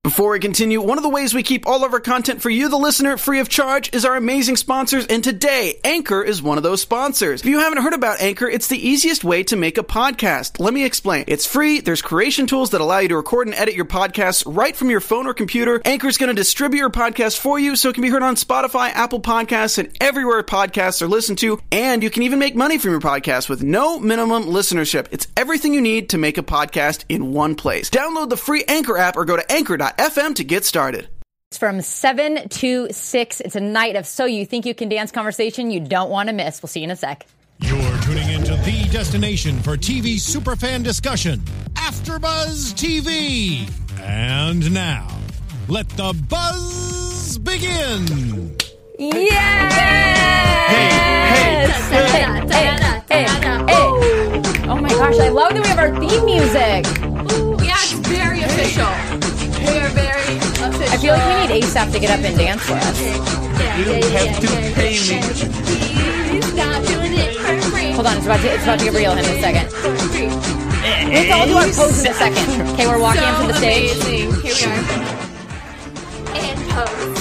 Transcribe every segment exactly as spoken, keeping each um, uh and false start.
Before we continue, one of the ways we keep all of our content for you, the listener, free of charge is our amazing sponsors, and today, Anchor is one of those sponsors. If you haven't heard about Anchor, it's the easiest way to make a podcast. Let me explain. It's free, there's creation tools that allow you to record and edit your podcasts right from your phone or computer. Anchor is going to distribute your podcast for you so it can be heard on Spotify, Apple Podcasts, and everywhere podcasts are listened to, and you can even make money from your podcast with no minimum listenership. It's everything you need to make a podcast in one place. Download the free Anchor app or go to anchor dot f m to get started. It's from seven to six. It's a night of So You Think You Can Dance conversation you don't want to miss. We'll see you in a sec. You're tuning into the destination for T V superfan discussion, AfterBuzz T V. And now, let the buzz begin. Yes! Hey, hey, hey, hey, hey. Oh my gosh, I love that we have our theme music. Ooh, yeah, it's very official. We are very official. I feel like we need ASAP to get up and dance for us. You don't have to pay me. Stop doing it for free. Hold on, it's about to, it's about to get real in a second. Let's all do our pose in a second. Okay, we're walking so up to the stage. Amazing. Here we are. And pose.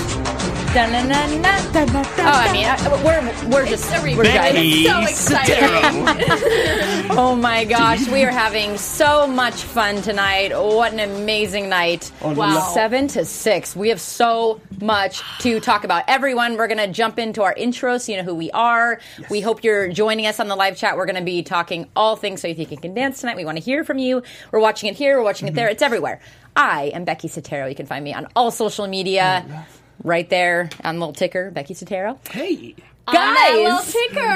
Oh, I mean, I, we're we're just we're Becky so excited. Oh my gosh, we are having so much fun tonight. What an amazing night. Wow. Seven to six. We have so much to talk about. Everyone, we're going to jump into our intro so you know who we are. Yes. We hope you're joining us on the live chat. We're going to be talking all things So You Think You Can Dance tonight. We want to hear from you. We're watching it here. We're watching mm-hmm. it there. It's everywhere. I am Becky Sotero. You can find me on all social media. Oh, right there on the little ticker, Becky Sotero. Hey. Guys! Little ticker.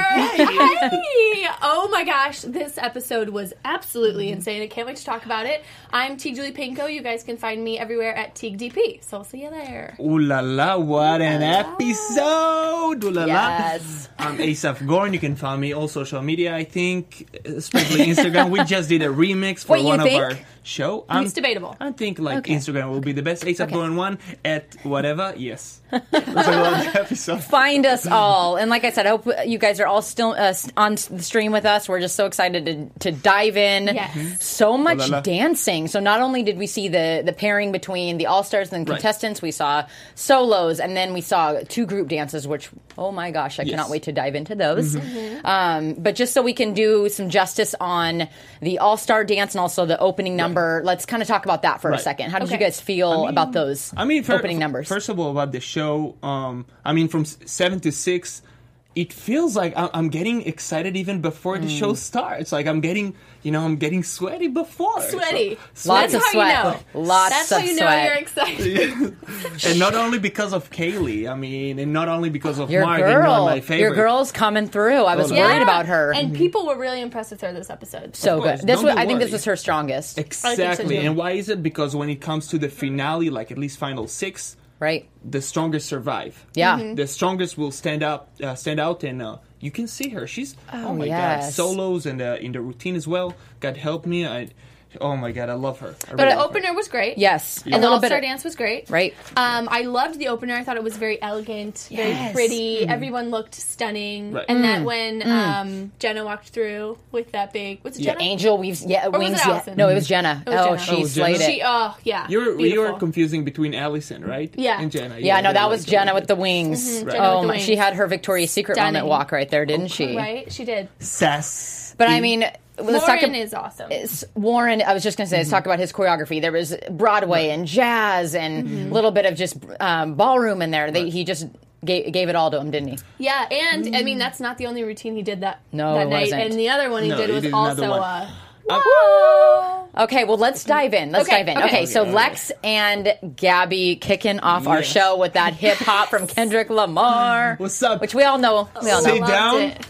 Hey! Oh my gosh, this episode was absolutely mm-hmm. insane. I can't wait to talk about it. I'm T. Julie Pinko. You guys can find me everywhere at Teague D P. So I'll see you there. Ooh la la, what an episode! Ooh la yes. la. I'm Asaph Gorn. You can find me all social media, I think, especially Instagram. We just did a remix for what one you think? of our show. I'm, it's debatable. I think like okay. Instagram will be the best. Asaph okay. Gorn one at whatever. Yes. That's a long episode. Find us all. And like I said, I hope you guys are all still uh, on the stream with us. We're just so excited to, to dive in. Yes. So much La, la, la. dancing. So not only did we see the, the pairing between the All-Stars and the Right. contestants, we saw solos, and then we saw two group dances, which, oh my gosh, I Yes. cannot wait to dive into those. Mm-hmm. Um, but just so we can do some justice on the All-Star dance and also the opening number, right. let's kind of talk about that for Right. a second. How did Okay. you guys feel I mean- about those I mean, for, opening numbers? First of all, about the show, um, I mean, from s- seven to six, it feels like I- I'm getting excited even before the Mm. show starts. Like I'm getting, you know, I'm getting sweaty before. Sweaty. So, Lots That's of how sweat. you know. Lots That's of how you know sweat. you're excited. and not only because of Kaylee, I mean, and not only because of Your Mark and one of girl, my favorite. your girl's coming through. I was Oh, worried Yeah. about her. And people were really impressed with her this episode. so Of course, good. This don't was, you I think this worry. was her strongest. Exactly. too. And why is it? Because when it comes to the finale, like at least final six, Right? the strongest survive. Yeah. Mm-hmm. The strongest will stand up, uh, stand out, and uh, you can see her. She's oh, Oh, my yes. god, solos and uh, in the routine as well. God help me, I. Oh my god, I love her. I But really the love her. opener was great. Yes. And A the little All-Star bit. dance was great. Right. Um, I loved the opener. I thought it was very elegant, Yes. very pretty. Everyone looked stunning. Right. And that when um, Jenna walked through with that big... Was it Yeah. Jenna? Angel weaves. Yeah, was wings. it Yeah. Allison? No, it was Jenna. It was oh, Jenna. she Oh, slayed Jenna? it. She, oh, yeah. You're you Beautiful. were confusing between Allison, right? Yeah. And Jenna. yeah, no, they're that was like- Jenna with the wings. Mhm, Jenna Oh, with the my, wings. she had her Victoria's Secret Stunning. moment walk right there, didn't she? Right? She did. Sass. But I mean, let's talk Lauren ab- is awesome. it's- Warren, I was just going to say, let's talk about his choreography. There was Broadway and jazz and a Mm-hmm. little bit of just um, ballroom in there. They, he just gave, gave it all to him, didn't he? Yeah, and I mean, that's not the only routine he did that, No, that it night. wasn't. And the other one he No, did he was did another also... one. Uh, Uh, Whoa! Okay, well, let's dive in. Let's Okay, dive in. okay. Okay, so Okay, Lex and Gabby kicking off our Yes. show with that hip hop from Kendrick Lamar. What's up? Which we all know. We all know. Sit Loved down. it.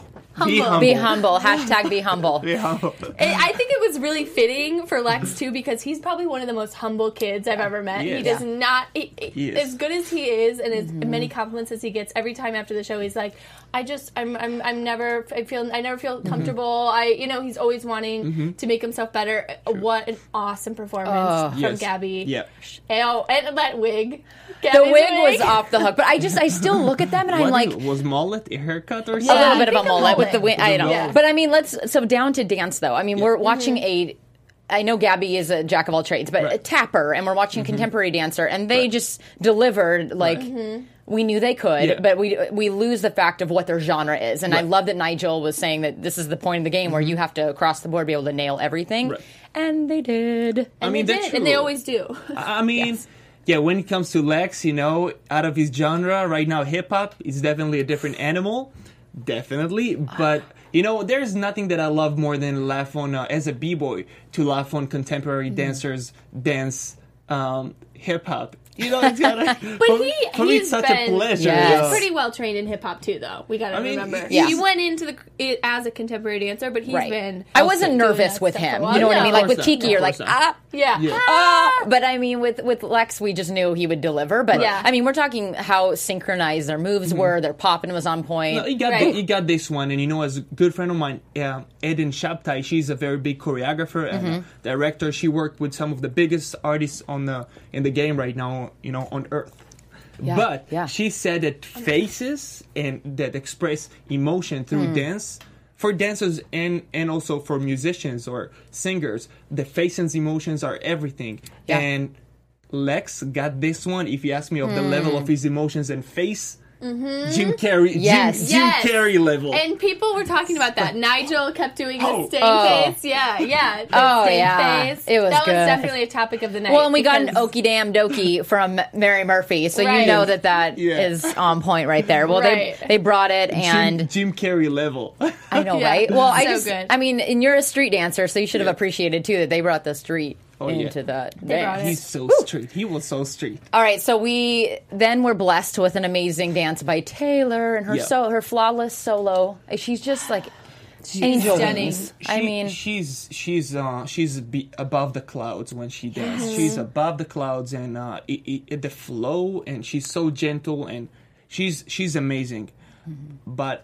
Be humble. Be humble. Hashtag be humble. Be humble. And I think it was really fitting for Lex too, because he's probably one of the most humble kids I've ever met. He He, is. does not, he, He is. as good as he is, and as Mm-hmm. many compliments as he gets every time after the show. He's like, I just, I'm, I'm, I'm never, I feel, I never feel Mm-hmm. comfortable. I, you know, he's always wanting to make himself better. What an awesome performance Oh. from Yes. Gabby. Yeah. Oh, and that wig. The Gabby's wig was off the hook, but I just, I still look at them and I'm What like, is- was mullet a haircut or a something? little I bit of a think a mullet with the mullet. wing. I don't know. Yeah. But I mean, let's, so down to dance though. I mean, we're watching a, I know Gabby is a jack of all trades, but Right. a tapper, and we're watching Mm-hmm. contemporary dancer, and they just delivered like. Right. Mm-hmm. We knew they could, Yeah. but we we lose the fact of what their genre is. And I Right. love that Nigel was saying that this is the point of the game where you have to across the board be able to nail everything, Right. and they did. And I mean, they that's did, and they true. always do. I mean, Yes. yeah, when it comes to Lex, you know, out of his genre right now, hip hop is definitely a different animal, definitely. But you know, there's nothing that I love more than laugh on uh, as a b-boy to laugh on contemporary dancers dance um, hip hop. You know, it's gotta, But for, he, for me, he's it's such been, a pleasure. Yes. yeah. He's pretty well trained in hip hop too, though. We gotta I mean, remember. yeah. He went into the it, as a contemporary dancer, but he's Right. been. I wasn't doing nervous that with stuff for a him. while. You know what I No. mean? Like Of with course Kiki, not. you're Of like, course not. ah, Yeah. Yeah. ah. But I mean, with with Lex, we just knew he would deliver. But Yeah. I mean, we're talking how synchronized their moves were. Their popping was on point. No, he got Right. the, he got this one, and you know, as a good friend of mine, uh, Eden Shabtai, she's a very big choreographer and Mm-hmm. uh, director. She worked with some of the biggest artists on the in the game right now, you know, on Earth. Yeah, But yeah. she said that faces and that express emotion through Hmm. dance. For dancers and, and also for musicians or singers, the face and emotions are everything. Yeah. And Lex got this one, if you ask me, of the Hmm. level of his emotions and face. Jim Carrey, Yes. Jim, Jim Yes. Carrey level. And people were talking about that. Nigel kept doing his Oh. stink Oh. face. Yeah, yeah. The Oh, stink yeah. face. It was that good. was definitely a topic of the night. Well, and we got an because- Okie Damn Dokie from Mary Murphy, so you Right. know that that is Yeah. on point right there. Well, Right. they they brought it, and Jim, Jim Carrey level. I know, Yeah. right? Well, I So just, good. I mean, and you're a street dancer, so you should have Yeah. appreciated too that they brought the street Oh, yeah. into that. They brought dance. it. He's so street. He was so street. All right, so we then were blessed with an amazing dance by Taylor and her Yeah. so her flawless solo. She's just like angel stunning. wings. I She- mean, she's she's uh, she's be above the clouds when she dances. Mm-hmm. She's above the clouds, and uh, it, it, it- the flow, and she's so gentle, and she's she's amazing. Mm-hmm. But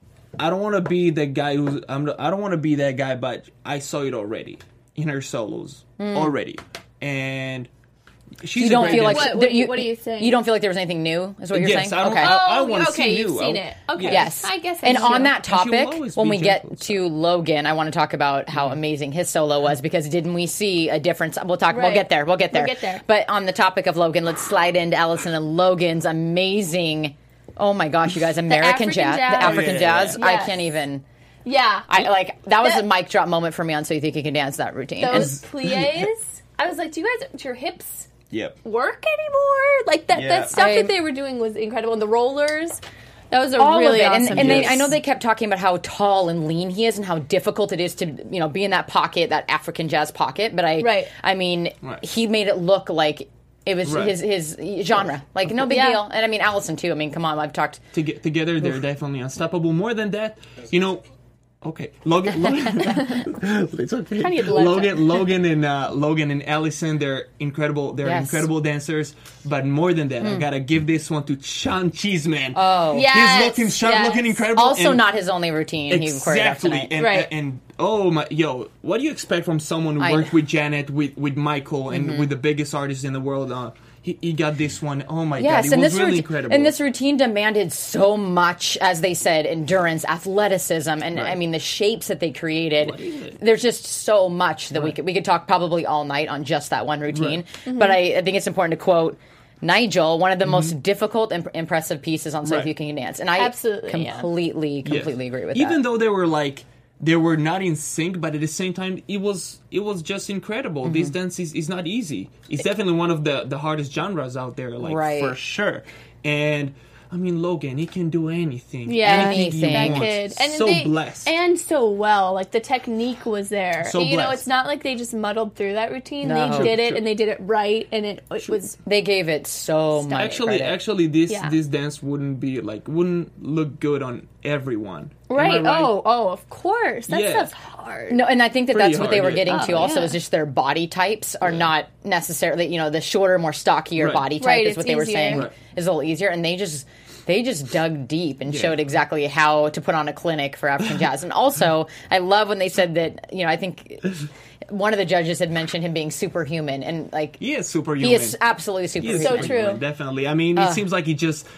I don't want to be the guy who I'm. I don't want to be that guy, but I saw it already in her solos already, and she's Mm. you a don't great feel like dancer. What- what- what are you saying? You don't feel like there was anything new, is what you're Yes, saying? I don't- okay. I- I Oh, wanna okay, see you've you. seen I- it. Okay. Yes. I guess And that's on true. that she will topic, always when be we gentle. get to Logan, I want to talk about how amazing his solo was because didn't we see a difference? We'll talk. We'll Right. get there. We'll get there. We'll get there. But on the topic of Logan, let's slide into Allison and Logan's amazing. Oh my gosh, you guys! American African jazz, jazz. the African Oh, yeah, jazz. yeah. I Yes. can't even. Yeah. I like that was That- a mic drop moment for me on So You Think You Can Dance, that routine. And Those plies. I was like, do you guys, do your hips Yep. work anymore? Like that, Yeah. that stuff I- that they were doing was incredible. And the rollers, that was a all really of it, awesome. and, and they, Yes. I know they kept talking about how tall and lean he is, and how difficult it is to you know be in that pocket, that African jazz pocket. But I, Right. I mean, Right. he made it look like it was Right. his his genre, like no big Yeah. deal. And I mean, Allison too. I mean, come on, I've talked. To get together, they're definitely unstoppable. More than that, you know. Okay, Logan. Logan it's okay. Trying to get the left Logan, Logan, and uh, Logan and Allison, they're incredible. They're Yes. incredible dancers. But more than that, I gotta give this one to Sean Cheeseman. Oh, Yes, he's looking Sean yes. looking incredible. also and- not his only routine. He choreographed exactly. tonight. And, Right. and oh my, yo, what do you expect from someone who I worked know. with Janet, with with Michael, and Mm-hmm. with the biggest artists in the world? Uh, he, he got this one. Oh my Yes, god, it and was this really routine, incredible. and this routine demanded so much, as they said, endurance, athleticism, and I Right. mean the shapes that they created. What is it? There's just so much that we Right. could we could talk probably all night on just that one routine. Right. But I, I think it's important to quote Nigel, one of the most difficult and impressive pieces on So Right. You Can Dance, and I Absolutely, yeah. completely, Yes. completely agree with Even that. though they were like they were not in sync, but at the same time, it was it was just incredible. This Mm-hmm. dance is, is not easy. It's definitely one of the the hardest genres out there, like Right. for sure. And I mean, Logan, he can do anything. Yeah, anything he Anything. that wants. kid, and so they, blessed. and so well. Like the technique was there. So you know, blessed. it's not like they just muddled through that routine. No. They Sure, did it, sure. and they did it right, and it, it was. They gave it so much actually, credit. actually, this Yeah. this dance wouldn't be like wouldn't look good on everyone. Am I Right. Oh, oh, of course. That Yeah. stuff's hard. No, and I think that Pretty that's what they hard, were yeah. getting to. Oh, Also, yeah. is just their body types are not necessarily, you know, the shorter, more stockier Right. body type Right, is it's what they were easier. saying Right. is a little easier, and they just they just dug deep and Yeah. showed exactly how to put on a clinic for African jazz. And also, I love when they said that, you know, I think one of the judges had mentioned him being superhuman, and like He is superhuman. he is absolutely He is superhuman. So superhuman, true. Definitely. I mean, it seems like he just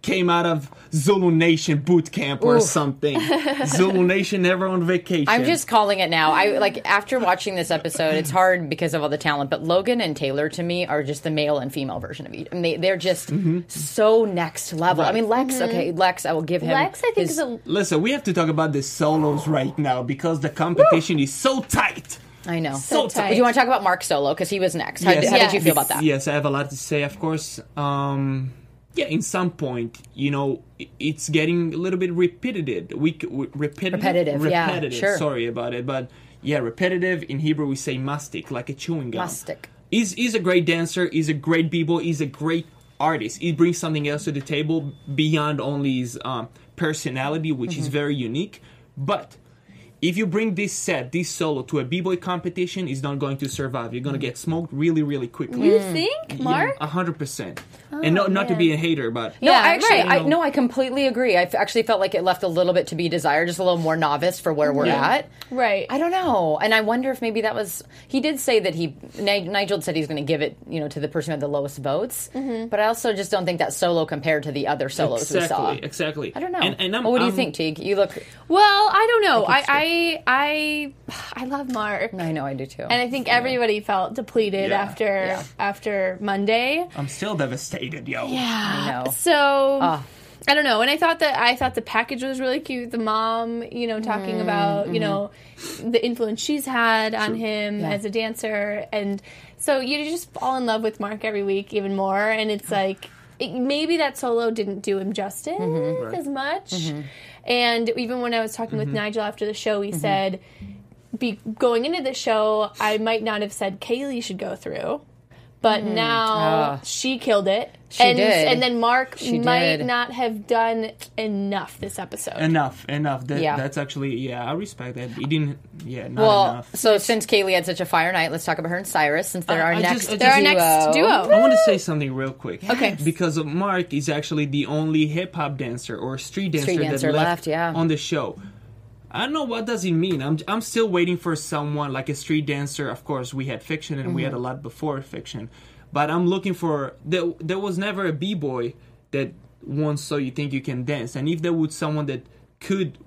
came out of Zulu Nation boot camp or something. Zulu Nation never on vacation. I'm just calling it now. I like after watching this episode, it's hard because of all the talent, but Logan and Taylor to me are just the male and female version of each. I mean, they, they're just Mm-hmm. so next level. Right. I mean, Lex, okay, Lex, I will give him. Lex, I think, his- is a Listen, we have to talk about the solos right now because the competition is so tight. I know. So tight. Do you want to talk about Mark Solo because he was next? How, Yes. how did Yes. you feel about that? Yes, I have a lot to say, of course. Um, yeah, in some point, you know, i- it's getting a little bit repetitive. We, c- w- repetitive, Repetitive, yeah, repetitive. sure. Sorry about it, but yeah, repetitive. In Hebrew, we say mastic, like a chewing gum. Mastic. He's, he's a great dancer. He's a great b-boy. He's a great artist. He brings something else to the table beyond only his um, personality, which Mm-hmm. is very unique. But if you bring this set, this solo, to a b-boy competition, it's not going to survive. You're going to get smoked really, really quickly. You think, Mark? A hundred percent. And no, not to man. be a hater, but No, Yeah, I actually, right. I, no, I completely agree. I f- actually felt like it left a little bit to be desired, just a little more novice for where we're Yeah. at. Right. I don't know, and I wonder if maybe that was. He did say that he Ni- Nigel said he's going to give it, you know, to the person who had the lowest votes. Mm-hmm. But I also just don't think that solo compared to the other solos we saw. exactly, exactly. I don't know. And, and I'm, well, what do you I'm- think, Teague? You look. Well, I don't know. I think I, I, I, I love Mark. I know I do too. And I think everybody felt depleted Yeah. after Yeah. after Monday. I'm still devastated, yo. I know. So Ah. I don't know. And I thought that I thought the package was really cute. The mom, you know, talking Mm-hmm. about you know the influence she's had on him Yeah. as a dancer, and so you just fall in love with Mark every week even more. And it's like it, maybe that solo didn't do him justice Mm-hmm. as much. And even when I was talking with Nigel after the show, he said, be, going into the show, I might not have said Kaylee should go through. But now Ah. she killed it. She and, did. And then Mark She might did. not have done enough this episode. Enough, enough. That, Yeah. That's actually, yeah, I respect that. He didn't, yeah, not Well, enough. so since Kaylee had such a fire night, let's talk about her and Cyrus since they're Uh, our I just- next I just- They're our duo. next duo. I want to say something real quick. Okay. Because Mark is actually the only hip hop dancer or street dancer, Street dancer that left, left, yeah. on the show. I don't know what does it mean. I'm I'm still waiting for someone like a street dancer. Of course, we had fiction and we had a lot before fiction, but I'm looking for there. There was never a b-boy that won So You Think You Can Dance, and if there was someone that could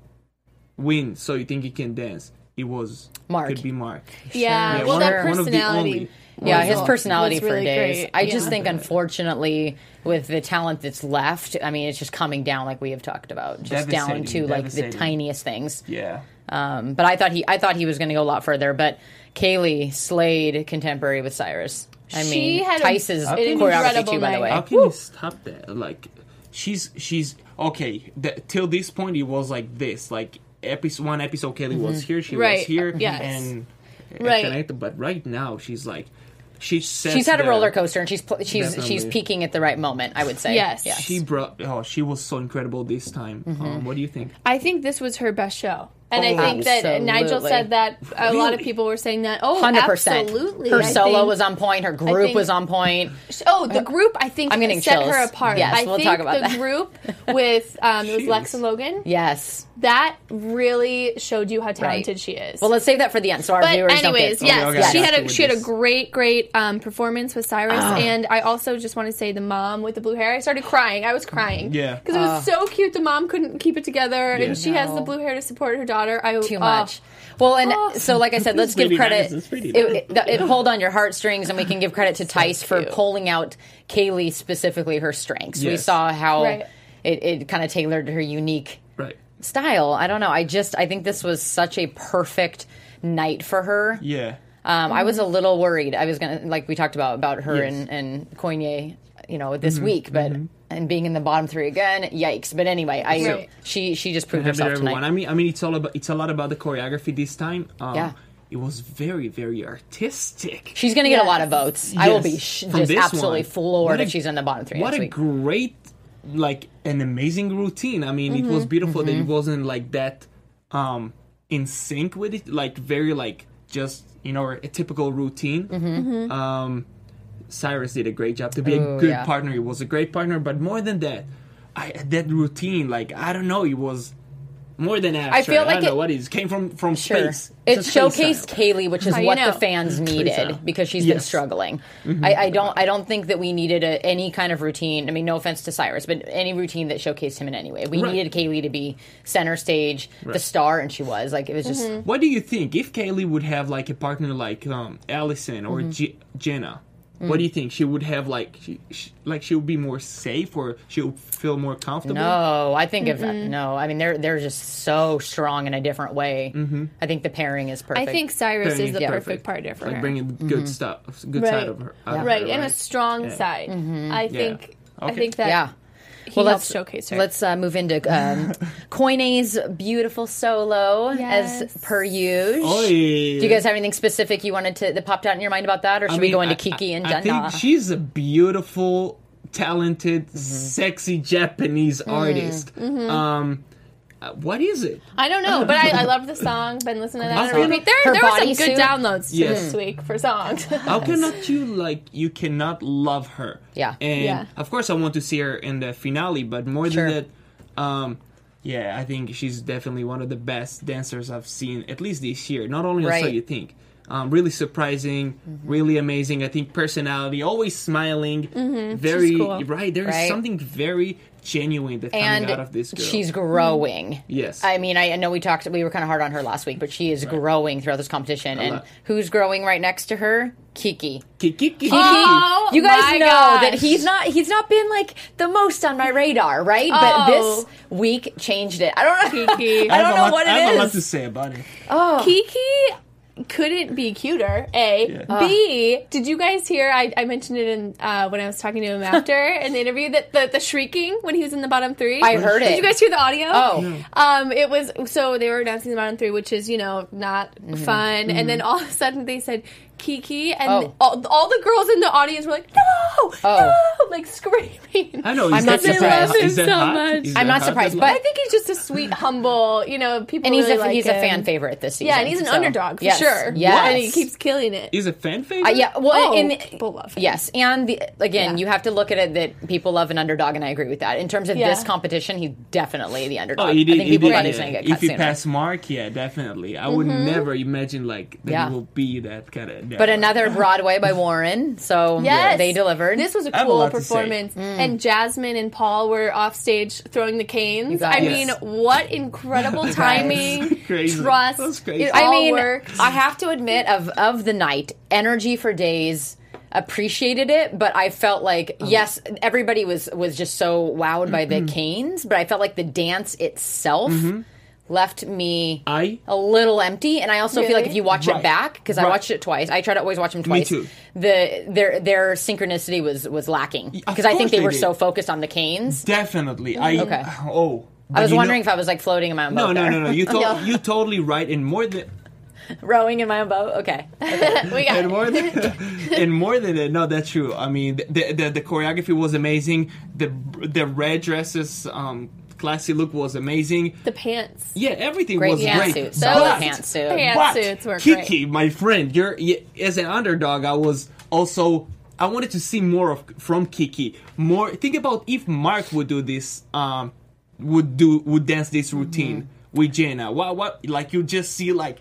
win So You Think You Can Dance, it was Mark. Could be Mark. Yeah, Yeah, well, one that of- one of the personality. only- Yeah, was- his personality was for really days. great. I Yeah. just think, unfortunately, with the talent that's left, I mean, it's just coming down, like we have talked about, just down Devastating, to like the devastating. tiniest things. Yeah. Um, but I thought he, I thought he was going to go a lot further. But Kaylee slayed contemporary with Cyrus. I She mean, had a- Tice's an choreography incredible too, by the night. way. How can you stop that? Like, she's she's okay. The, till this point, it was like this. Like, episode one episode, Kelly was here. She Right, was here. yes. And Right. connected. But right now, she's like, she sets She's had a the- roller coaster, and she's pl- she's Definitely. she's peaking at the right moment. I would say. Yes. Yes. She brought. Oh, she was so incredible this time. Mm-hmm. Um, what do you think? I think this was her best show. And Oh, I think that absolutely. Nigel said that a lot of Really? people were saying that. Oh, Hundred percent. absolutely. Her I solo think- was on point. Her group think- was on point. Oh, the group I think I'm getting set chills. her apart. Yes, I we'll think talk about the that. group with um, it was Jeez. Lex and Logan. Yes. That really showed you how talented she is. Well, let's save that for the end, so our but viewers anyways, don't get. yes, Okay, okay, she I had got a you she had with a this. great great um, performance with Cyrus, Ah. and I also just want to say the mom with the blue hair. I started crying. I was crying. Yeah. because it was so cute. The mom couldn't keep it together, Yeah. and she has No. the blue hair to support her daughter. I Too oh. much. Well, and Oh. so, like I said, let's give pretty credit. nice. It's pretty It, nice. it, it pulled on your heartstrings, and we can give credit to Tice for cute. pulling out Kaylee specifically her strengths. We Yes. saw how Right. it, it kind of tailored her unique Right. style. I don't know. I just I think this was such a perfect night for her. Yeah. Um, I was a little worried. I was gonna, like we talked about, about her Yes. and and Koine, you know, this Mm-hmm. week, but and being in the bottom three again, yikes. But anyway, I Right. she she just proved Have it, herself everyone. tonight. I mean, I mean, it's all about it's a lot about the choreography this time. Um, Yeah. It was very, very artistic. She's going to get a lot of Yes. votes. I will Yes, be sh- from just this absolutely one. floored What a- if she's in the bottom three What next a week. great, like, an amazing routine. I mean, it was beautiful that it wasn't like that um in sync with it, like very like just you know a typical routine. Um, Cyrus did a great job to be Ooh, a good yeah. partner. He was a great partner, but more than that, I that routine, like I don't know, it was More than abstract. I feel like I don't it- know what it is. Came from from Sure. space. It It's a space showcased style. Kaylee, which is How you what know? the fans needed style. because she's been Yes. struggling. Mm-hmm. I, I don't. I don't think that we needed a, any kind of routine. I mean, no offense to Cyrus, but any routine that showcased him in any way. We Right. needed Kaylee to be center stage, the Right. star, and she was. Like it was just. Mm-hmm. What do you think if Kaylee would have like a partner like um, Allison or Mm-hmm. G- Jenna? Mm. What do you think she would have like? She, she, like she would be more safe or she would feel more comfortable? No, I think if no, I mean they're they're just so strong in a different way. Mm-hmm. I think the pairing is perfect. I think Cyrus Pairing is the is perfect partner for like her. bringing the good stuff, good Right. side of her, out of right, her, and a right? strong Yeah. side. I think. I Okay. think that. yeah. He Well, helped let's showcase her. Let's uh, move into um, Koine's beautiful solo Yes. as per usual. Oy. Do you guys have anything specific you wanted to that popped out in your mind about that, or should I we mean, go into I- Kiki I, and I Jenna? think she's a beautiful, talented, Mm-hmm. sexy Japanese artist. Mm-hmm. Um, uh, what is it? I don't know, but I, I love the song. Been listening to that. How on repeat. There, Her there were some bodysuit? good downloads Yes. this week for songs. How cannot you like? You cannot love her. Yeah. and Yeah. of course I want to see her in the finale. But more Sure. than that, um, yeah, I think she's definitely one of the best dancers I've seen at least this year. Not only Right. so you think. Um, really surprising, really amazing. I think personality, always smiling, very She's cool. right. There's Right. something very genuine that's and coming out of this girl. she's growing. Yes. I mean, I know we talked. We were kind of hard on her last week, but she is growing throughout this competition. And lot. who's growing right next to her? Kiki. Kiki. Kiki. Oh, You guys my know gosh. that he's not he's not been like the most on my radar, right? Oh. But this week changed it. I don't know. Kiki. I have don't a know lot- what I it have a lot is. to say about it. Oh. Kiki couldn't be cuter. A. Yeah. B. Did you guys hear? I, I mentioned it in uh, when I was talking to him after in the interview that the, the shrieking when he was in the bottom three. I heard Did it. you guys hear the audio? Oh. Um, it was so they were announcing the bottom three, which is you know not fun, and then all of a sudden they said Kiki, and Oh. all, all the girls in the audience were like, "No, Oh. no!" like screaming. I know. Is I'm that not surprised. Is that so hot? much. Is I'm that not hot? surprised, That but- I think he's just a sweet, humble, you know, people And he's really a like he's a him. fan favorite this season. Yeah, and he's an so- underdog for yes. sure. Yes. and he keeps killing it. He's a fan favorite. Uh, yeah, well, Oh, in, people love him. Yes, and the, again, Yeah. you have to look at it that people love an underdog, and I agree with that. In terms of Yeah. this competition, he's definitely the underdog. Oh, he did. I think he people did, thought he was yeah. going to get cut If he sooner. passed Mark, yeah, definitely. I would never imagine like that Yeah. he will be that kind of. But another Broadway by Warren, so Yes, they delivered. This was a I have a cool lot to say. performance, and Jasmine and Paul were off stage throwing the canes. guys- I Yes. mean, what incredible timing, Crazy. trust! That was crazy. It I all mean, worked. I have to admit, of of the night, Energy for Days appreciated it, but I felt like Um, yes, everybody was was just so wowed by Mm-hmm. the canes, but I felt like the dance itself left me I- a little empty, and I also feel like Really? if you watch it Right. back, because I Right. watched it twice, I try to always watch them twice. too. The their their synchronicity was was lacking Of because I think course they they were did. so focused on the canes. Definitely. I Okay. oh. I was but you wondering know- if I was like floating in my own boat. No, no, there. no, no. You to- you totally right. And more than Rowing in my own boat. Okay. we got and it. more than and more than that. No, that's true. I mean, the the, the choreography was amazing. The the red dresses, um, classy look was amazing. the pants. Yeah, everything Great was great. pantsuit. But- Solid pantsuit. Pants. But Pantsuits were Kiki, my friend, you're y- as an underdog. I was also. I wanted to see more of from Kiki. More. Think about if Mark would do this. Um, would do would dance this routine with Jenna. What what like you just see like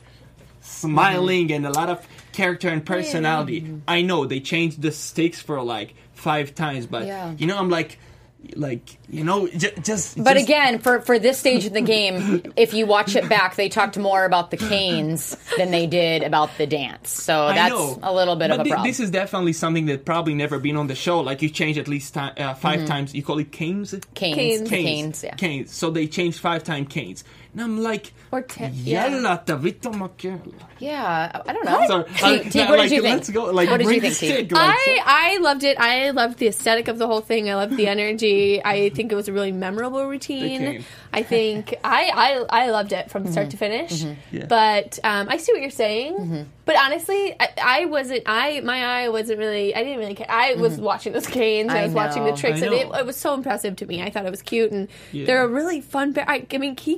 smiling and a lot of character and personality. I know they changed the stakes for like five times, but Yeah. you know I'm like. Like you know, j- just. But just- again, for, for this stage of the game, if you watch it back, they talked more about the canes than they did about the dance. So I that's know. a little bit but of a thi- problem. This is definitely something that probably never been on the show. Like you change at least ti- uh, 5 times. You call it canes. canes, Canes. canes, yeah. Canes. So they changed five time canes. And I'm like, Or te- yeah. Yalla, Tavita Makela. Yeah, I- I don't know. Sorry, Teague, I- Teague, that, what like, did you think? Let's go. Like, what did bring you the think, Teague? stick. Like, I, I loved it. I loved the aesthetic of the whole thing. I loved the energy. I think it was a really memorable routine. cane. I think I, I I loved it from start to finish. Yeah. But um, I see what you're saying. But honestly, I, I wasn't. I my eye wasn't really. I didn't really care. I was watching those canes. I, I was watching the know. tricks, I and it, know. it was so impressive to me. I thought it was cute, and Yeah. they're a really fun pair. I, I mean, Kiki. I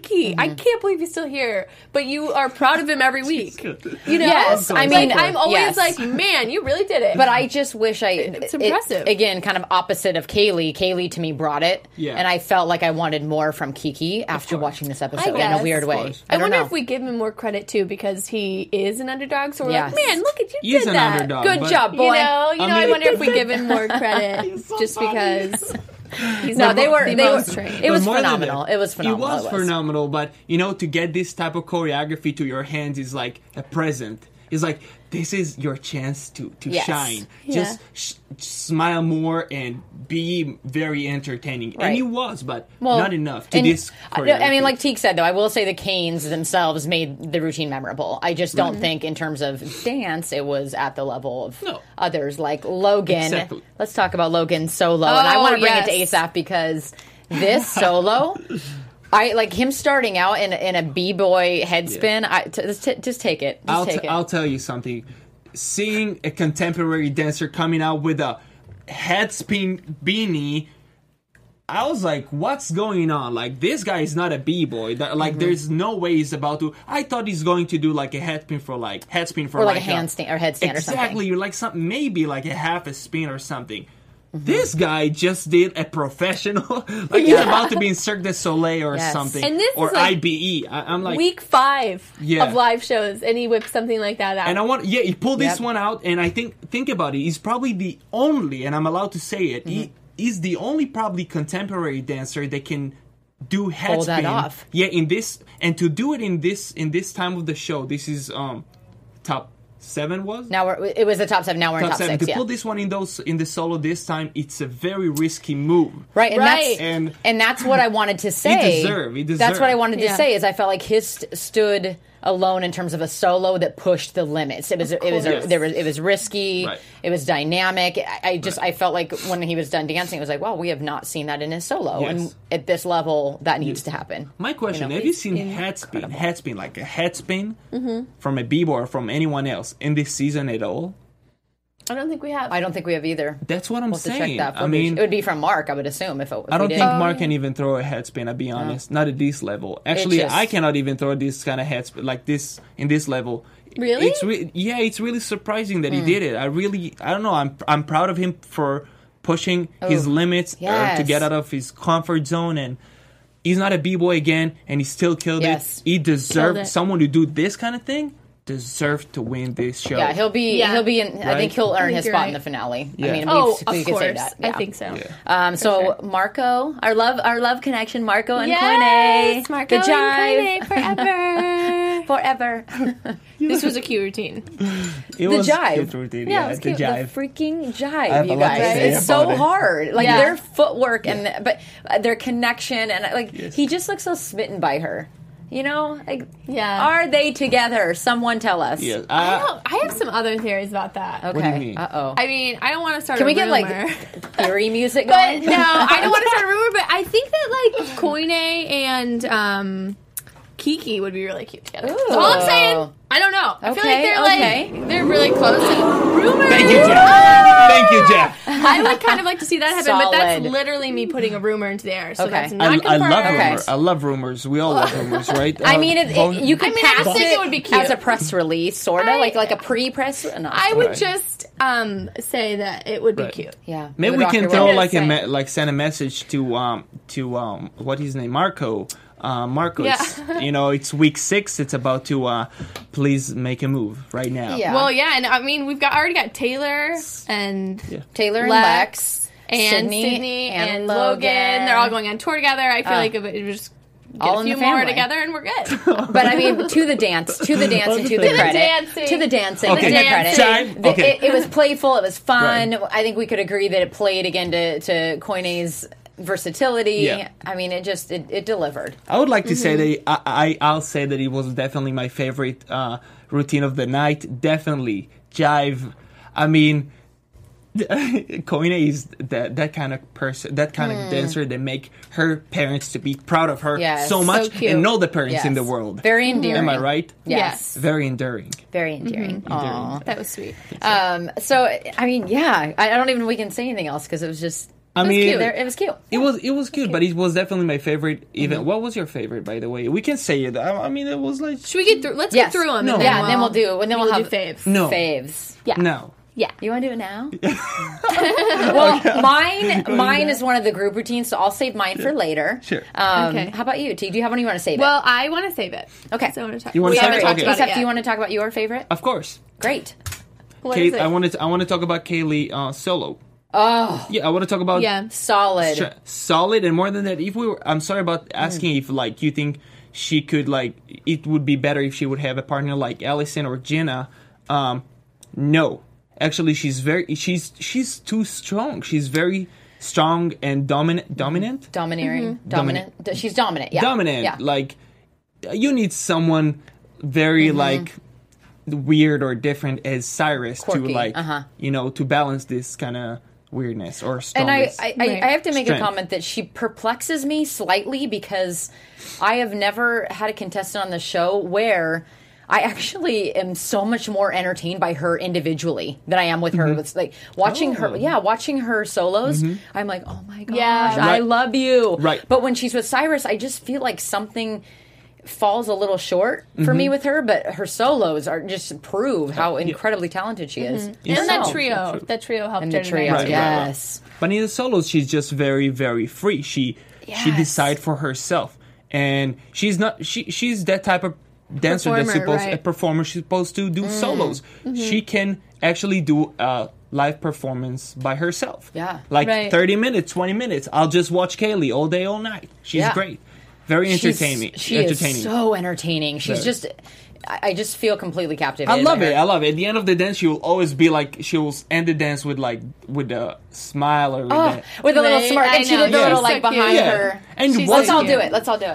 can't believe he's still here. But you are proud of him every week. You know? Yes, I like, mean, I'm always yes. like, man, you really did it. But I just wish I. It's it- impressive. again, kind of opposite of Kaylee. Kaylee to me brought it, Yeah. and I felt like I wanted more from Kiki after watching this episode in a guess. weird Of way. course. I, I, don't wonder know. if we give him more credit too because he is an underdog. So we're Yes. like, man, look at you He is did an that. underdog. Good but- job, boy. You know, you I know. I, mean- wonder if we give him more credit so just funny. because he's No, not they were. the They were. most trained. It But was more than phenomenal. that, It was phenomenal. It was phenomenal, but you know, to get this type of choreography to your hands is like a present. It's like this is your chance to to Yes. shine. Yeah. Just sh- smile more and be very entertaining. Right. And he was, but Well, not enough to and- this. I I mean, like Teek said, though, I will say the Canes themselves made the routine memorable. I just don't think, in terms of dance, it was at the level of No. others, like Logan. Exactly. Let's talk about Logan solo, and I Oh, want to bring it to yes. ASAP because this solo. I like him starting out in in a b boy head spin. I t- just, t- just take it. Just I'll, take t- it. I'll tell you something. Seeing a contemporary dancer coming out with a head spin beanie, I was like, what's going on? Like, this guy is not a b-boy. That, like, Mm-hmm. there's no way he's about to... I thought he's going to do, like, a head spin for, like... Head spin for, Or like a a handstand or headstand or something. Exactly. You're like, some, maybe, like, a half a spin or something. Mm-hmm. This guy just did a professional... like, he's about to be in Cirque du Soleil or Yes. something. And this or is, like, I B E. I, I'm like... Week five Yeah. of live shows, and he whipped something like that out. And I want, yeah, he pulled this Yep. one out, and I think, think about it. He's probably the only, and I'm allowed to say it. He, Mm-hmm. he's the only probably contemporary dancer that can do head Pull that spin. off. Yeah, in this, and to do it in this, in this time of the show, this is um, top seven was. now we're, it was the top seven. Now we're in Top top seven. six. To Yeah. pull this one in those in the solo this time, it's a very risky move. Right, and Right. that's And- and, that's what I wanted to say. deserve- he That's deserve. what I wanted to Yeah. say is I felt like his st- stood alone in terms of a solo that pushed the limits. It was it was a, course. there was it was risky. Right. It was dynamic. I, I just I felt like when he was done dancing, it was like, wow, we have not seen that in his solo, Yes. and at this level, that needs to happen. My question: know, have you it's seen head spin, head spin like a head spin from a b-boy or from anyone else in this season at all? I don't think we have. I don't think we have either. That's what I'm We'll have to check saying. that I footage. mean, it would be from Mark, I would assume. If, it, if I don't we think did. Mark can even throw a head spin. I'll be honest, not at this level. Actually, just- I cannot even throw this kind of head spin like this in this level. Really? It's re- yeah, it's really surprising Hmm. that he did it. I really, I don't know. I'm I'm proud of him for pushing his limits uh, to yes. get out of his comfort zone, and he's not a b-boy again, and he still killed Yes. it. He deserved it. someone to do this kind of thing. Deserved to win this show. Yeah, he'll be. Yeah. He'll be in. I Right? think he'll earn think his you're spot in right. the finale. Yeah. I mean, Oh, we, of we could course. say that. I yeah. think so. Yeah. Um, so sure. Marco, our love, our love connection, Marco and Yes, Koine, Marco the jive and Koine forever. forever. This was a cute routine. It the was jive. cute routine, Yeah, yeah, it was the cute. jive. The freaking I jive, have you a lot to guys. say It's about so it. hard. Like Yeah. their footwork and the, but uh, their connection and like he just looks so smitten by her. You know, like, Yeah. are they together? Someone tell us. Yeah, I, I, don't, I have some other theories about that. Okay. What do you mean? Uh oh. I mean, I don't want to start Can a we get rumor. like theory music But going? no, I don't want to start a rumor, but I think that like Koine and um, Kiki would be really cute together. That's all I'm saying. I don't know. I feel like Okay, they're okay. like they're really close. And rumor. Thank you, Jeff. Thank you, Jeff. I would kind of like to see that happen, but that's Solid. literally me putting a rumor into the air. So Okay. that's I, not I confirmed. love Okay. rumors. I love rumors. We all love rumors, right? I Uh, mean, it, both- it, you could I mean, I pass just think it, it would be cute. as a press release, sort of I- like like a pre-press. No. I would Right. just um, say that it would be Right. cute. yeah. Maybe It would we rock can your throw world. like a Saying. me- like send a message to um to um what is his name Marco. Uh, Marco, Yeah. it's, you know, it's week six. It's about to uh, please make a move right now. Yeah. Well, yeah, and I mean we've got already got Taylor and Taylor and Lex, Lex, and Sydney, Sydney and, and Logan. Logan. They're all going on tour together. I feel Uh, like it would it would just get all a in few the more family. together and we're good. But I mean, to the dance, to the dance, and to the the credit, dancing. to the dancing, Okay. and the credit. Time. The- Okay. It, it was playful. It was fun. Right. I think we could agree that it played again to to Koine's versatility. Yeah. I mean, it just it, it delivered. I would like to say Mm-hmm. that I, I I'll say that it was definitely my favorite uh, routine of the night. Definitely jive. I mean, Koine is that that kind of person, that kind of dancer that make her parents to be proud of her Hmm. Yes. so So much cute. and know the parents Yes. in the world. Very endearing. Am I right? Yes. Very enduring. Very endearing. Aw. That was sweet. Um, so I mean, yeah, I, I don't even we can say anything else because it was just I was mean, cute. There- It was cute. It was it was cute, but it was definitely my favorite event. What was your favorite, by the way? We can say it. I, I mean, it was like Should we get through? Let's Yes. get through them. No. And Yeah, then and then we'll do. And then we'll, we'll have do faves. no, faves. Yeah. no. Yeah. You want to do it now? Well, mine mine is one of the group routines, so I'll save mine for later. Sure. Um, Okay. How about you, T? Do you have one you want to save? Well, I want to save it. Okay. So I want to talk. You wanna we save haven't it? talked Okay. about Except, it do you yet. want to talk about your favorite? Of course. Great. What Kay, is it? I wanted to, I want to talk about Kaylee uh, solo. Oh, Yeah, I want to talk about Yeah. solid. stra- solid, and more than that, if we were, I'm sorry about asking if like you think she could like it would be better if she would have a partner like Allison or Jenna. Um, no, actually, she's very she's she's too strong. She's very strong and dominant. Dominant. Domineering. Dominant. D- She's dominant. Yeah. Dominant. Yeah. Like you need someone very Mm-hmm. like weird or different as Cyrus Quirky, to like uh-huh. you know to balance this kind of weirdness or And I, strongness. I, I, Right. I have to make Strength. a comment that she perplexes me slightly because I have never had a contestant on the show where I actually am so much more entertained by her individually than I am with her. It's like watching her, Oh. yeah, watching her solos. I'm like, oh my gosh, Yeah. I Right. love you. Right. But when she's with Cyrus, I just feel like something falls a little short for me with her. But her solos are just prove how incredibly talented she is. Yeah. And that So- trio. That trio helped And her the tonight, trio, Right, too. right, right. yes. But in the solos, she's just very, very free. She she Yes. decide for herself, and she's not. She she's that type of dancer that's Performer, supposed right. a performer. She's supposed to Mm. do solos. Mm-hmm. She can actually do a live performance by herself. Yeah. like Right. thirty minutes, twenty minutes. I'll just watch Kaylee all day, all night. She's Yeah. great, very entertaining. She's, she entertaining. is so entertaining. She's Very. just, I I just feel completely captivated. I love by it. her. I love it. At the end of the dance, she will always be like, she will end the dance with like, with a smile or with Oh, a, with a little Right? smirk, I and she know. did the Yeah. little She's like so cute. behind Yeah. her. And She's what- Let's all cute. do it. Let's all do it.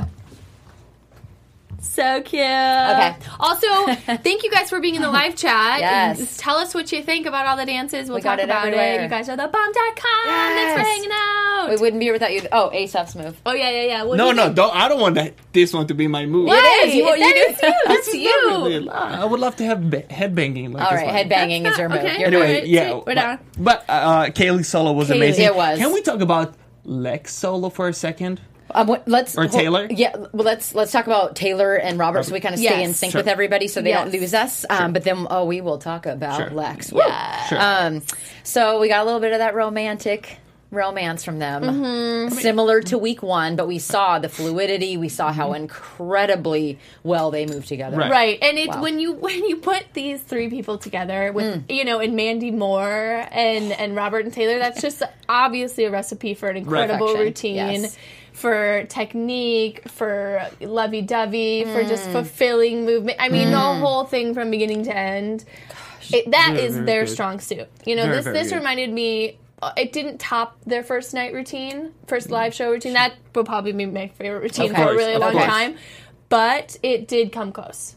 So cute. Okay. Also, thank you guys for being in the live chat. Yes. And tell us what you think about all the dances. We'll We got talk it about everywhere. it. You guys are the bomb dot com. Thanks for Yes. hanging out. We wouldn't be here without you. Oh, ASAP's move. Oh yeah, yeah, yeah. What do No, you no, think? don't. I don't want that. This one to be my move. Why? It is. You- That you do. is you. That's you. I would love to have be- headbanging. Like All this right, one. headbanging is your move. Okay. Your Anyway, move. Alright, yeah, sweet. We're but, down. but uh, Kaylee's solo was Kaylee. amazing. It was. Can we talk about Lex solo for a second? Um, what- let's Or hold- Taylor? Yeah, well, let's let's talk about Taylor and Robert, so we kind of stay Yes. in sync Sure. with everybody, so they Yes. don't lose us. Um, But then, oh, we will talk about Sure. Lex. Yeah. Sure. Um, so we got a little bit of that romantic romance from them, Mm-hmm. similar to week one, but we saw the fluidity. We saw how incredibly well they moved together. Right. Right, and it's Wow. when you when you put these three people together with you know, and Mandy Moore and and Robert and Taylor, that's just obviously a recipe for an incredible Perfection, routine, yes. for technique, for lovey-dovey, for just fulfilling movement. I mean, the whole thing from beginning to end. It, that Very, is very their good. strong suit. You know, Very, this very this good. reminded me. uh, It didn't top their first night routine, first live show routine. That will probably be my favorite routine Of for a course, really of long course. time. But it did come close.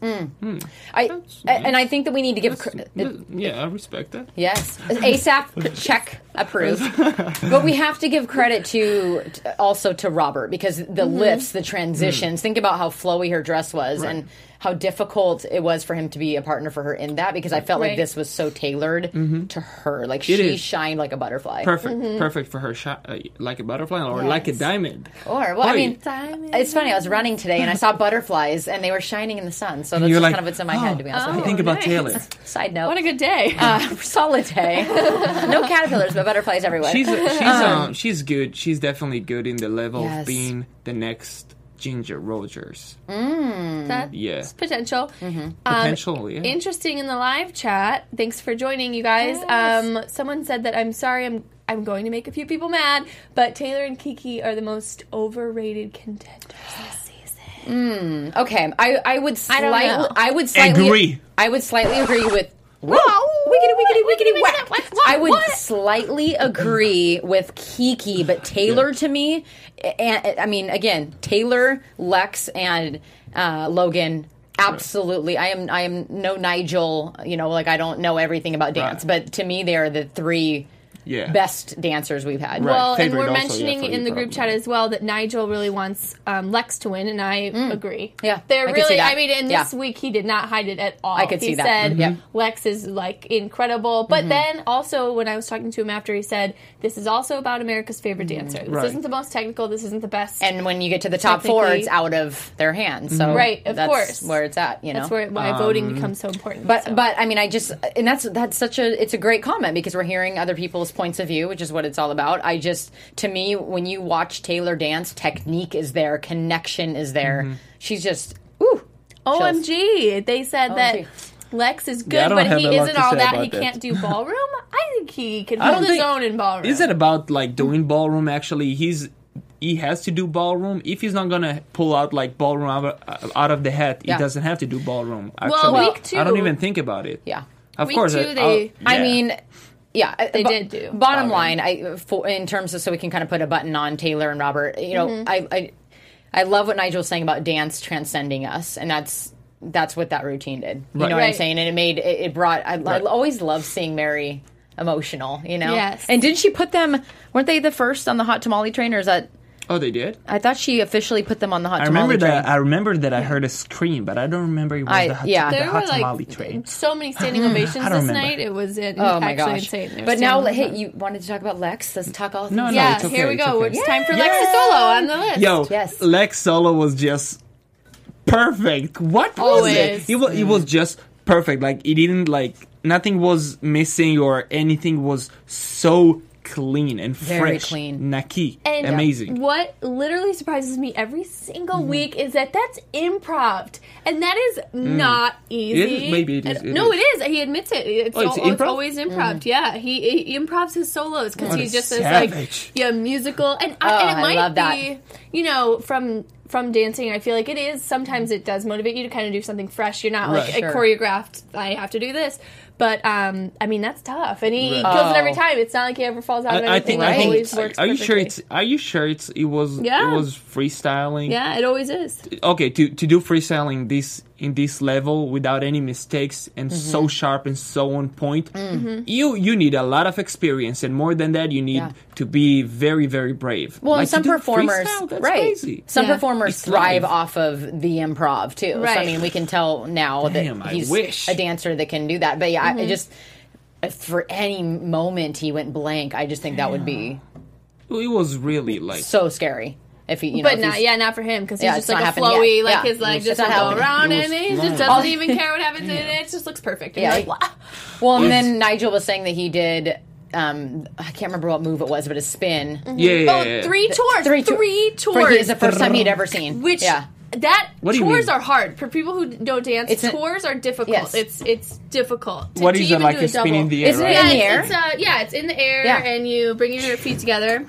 I, and I think that we need to give cr- Yeah, I respect that. yes, ASAP check approved, but we have to give credit to to- also to Robert because the lifts, the transitions. Think about how flowy her dress was and how difficult it was for him to be a partner for her in that because I felt like Right. this was so tailored to her. Like It she is. shined like a butterfly. Perfect, perfect for her shot, uh, like a butterfly or like a Yes. diamond. Or well, I Oi. mean, Diamond. it's funny. I was running today and I saw butterflies and they were shining in the sun. So that's you're just like, kind of what's in my oh, head. To be honest I with you. think about nice. Taylor. Side note. What a good day. uh, solid day. No caterpillars, but butterflies everywhere. She's she's um she's good. She's definitely good in the level Yes. of being the next Ginger Rogers. That's Yeah. potential. Um, Potential, yeah. Interesting in the live chat. Thanks for joining, you guys. Um, someone said that I'm sorry. I'm I'm going to make a few people mad, but Taylor and Kiki are the most overrated contenders this season. Okay, I I would I don't slightly know. I, would slightly Agree. I would slightly agree with. Whoa! Whoa! Wiggity wiggity wiggity Wiggity, whack. what, what, I would what? slightly agree with Kiki, but Taylor to me, and I mean again, Taylor, Lex, and uh, Logan. Absolutely, I am. I am no Nigel. You know, like I don't know everything about dance, Right. but to me, they are the three Yeah. best dancers we've had. Right. Well, and Favorite we're also, yeah, mentioning for you in the group probably. chat as well that Nigel really wants um, Lex to win, and I agree. Yeah, they're I could see really. that. I mean, in Yeah. this week he did not hide it at all. I could he see that. said Mhm. Yep. Lex is like incredible, but then also when I was talking to him after, he said this is also about America's favorite dancer. This Right. isn't the most technical. This isn't the best. And when you get to the top four, Technically- it's out of their hands. So Right, of that's course. where it's at. You know, that's where why voting becomes so important. But so. but I mean, I just and that's that's such a it's a great comment because we're hearing other people's points of view, which is what it's all about. I just to me, when you watch Taylor dance, technique is there, connection is there. She's just ooh. O M G, they said that O M G. Lex is good, Yeah, I don't but have he a lot isn't to all say that. about He that. can't do ballroom. I think he can I don't hold his think- own in ballroom. Is it about like doing ballroom? Actually, he's he has to do ballroom. If he's not gonna pull out like ballroom out, out of the hat, Yeah. he doesn't have to do ballroom. Well, Actually, week two- I don't even think about it. Yeah. Of Week course, two, I, they- I'll- I yeah. mean, yeah, They bo- did do. Bottom Bottom. line, I for, in terms of so we can kind of put a button on Taylor and Robert. You know, Mm-hmm. I, I I love what Nigel's saying about dance transcending us, and that's that's what that routine did. You Right. know what I'm Right. saying? And it made it, it brought. I, I Right. always love seeing Mary emotional. You know, Yes. And didn't she put them? Weren't they the first on the hot tamale train, or is that? Oh, they did. I thought she officially put them on the hot I tamale remember train. that. I remember that I heard a scream, but I don't remember it was I- the hot, yeah. the There hot were like tamale train. so many standing ovations I don't this remember. night. It was it, Oh my actually gosh! insane. There But was now, standing hey, ovation. you wanted to talk about Lex? Let's talk all things. No, no, Yeah, it's okay, here we it's go. okay. It's time for Yeah. Lexi Solo on the list. Yo, Yes. Lex Solo was just perfect. What was Always. it? It was, it was just perfect. Like it didn't like nothing was missing or anything was so clean and Very fresh. clean. Naki. And Amazing. what literally surprises me every single Mm-hmm. week is that that's improv, and that is not easy. Mm. It is- maybe it is, And- it no, is. it is. He admits it. It's, Oh, it's al- improv? always improv. Yeah, he, he improvs his solos because What he a just is savage. like yeah musical, and, Oh, I, and it I might love that. be you know from. From dancing, I feel like it is sometimes it does motivate you to kind of do something fresh. You're not like Right. a Sure. choreographed. I have to do this, but um, I mean that's tough, and he Right. kills Oh. it every time. It's not like he ever falls out of I, I anything. think. It I think. always works. Are you sure perfectly. it's? Are you sure it's? It was. Yeah. It was freestyling. Yeah, it always is. Okay, to to do freestyling this in this level without any mistakes and Mm-hmm. so sharp and so on point, you you need a lot of experience, and more than that, you need Yeah. to be very very brave. Well, Like, and some to do performers, freestyle, that's right? crazy. Some Yeah. performers It's thrive live. off of the improv too. So I Right. mean, we can tell now Damn, that I he's wish. a dancer that can do that. But yeah, I, I just if for any moment he went blank, I just think that would be It was really like so scary. If he, you know, But if not, he's- yeah, not for him because he's Yeah, just it's like not a happening flowy, yet. like Yeah. his leg It's just not will go happening. around It was and he flying. just doesn't even care what happens, and it just looks perfect. And Yeah. you're like, wow. Well, and then Nigel was saying that he did. Um, I can't remember what move it was, but a spin. yeah, yeah, yeah, Oh, yeah. three tours, Three three, tour- tours. For it's the first time he'd ever seen. Which yeah. that What do you tours mean? are hard for people who don't dance. It's a- tours are difficult. Yes. It's it's difficult. To, What to is it even like do a spin in double. the air? Isn't it right? in Yeah, the air? it's, it's, uh, yeah, it's in the air, Yeah. and you bring your feet together.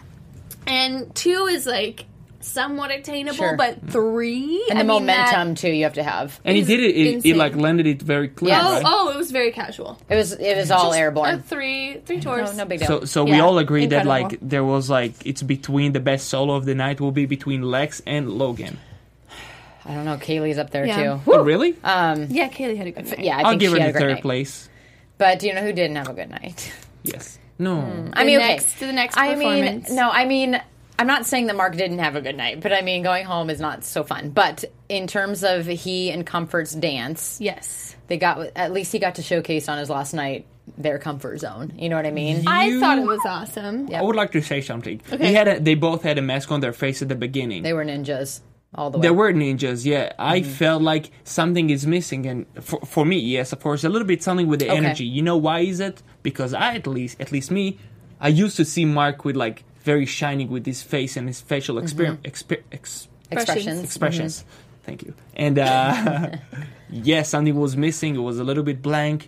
And two is like somewhat attainable, Sure. but three And I the mean, that- momentum too, you have to have. And he is did it. It, it insane. like landed it very clean. Yes. Oh, right? oh, it was very casual. It was it was all Just, airborne. uh, three, three tours. no, no big deal. So, so we Yeah, all agree that incredible. like there was like it's between the best solo of the night will be between Lex and Logan. I don't know. Kaylee's up there Yeah. too. Oh, really? Um, Yeah, Kaylee had a good night. yeah, I I'll think give she her had the a great third night. place. But do you know who didn't have a good night? Yes. No. I The mean, okay. next- to the next I mean, performance. no, I mean, I'm not saying that Mark didn't have a good night, but I mean, going home is not so fun. But in terms of he and Comfort's dance, Yes. they got at least he got to showcase on his last night their comfort zone. You know what I mean? I You- thought it was awesome. Yeah. I would like to say something. Okay. They had a, they both had a mask on their face at the beginning. They were ninjas all the way. They were ninjas, yeah. I Mm-hmm. felt like something is missing, and for, for me, yes, of course, a little bit something with the Okay. energy. You know why is it? Because I at least, at least me, I used to see Mark with like very shining with his face and his facial exper- exper- ex- expressions. expressions. Thank you. And uh, yes, something was missing. It was a little bit blank.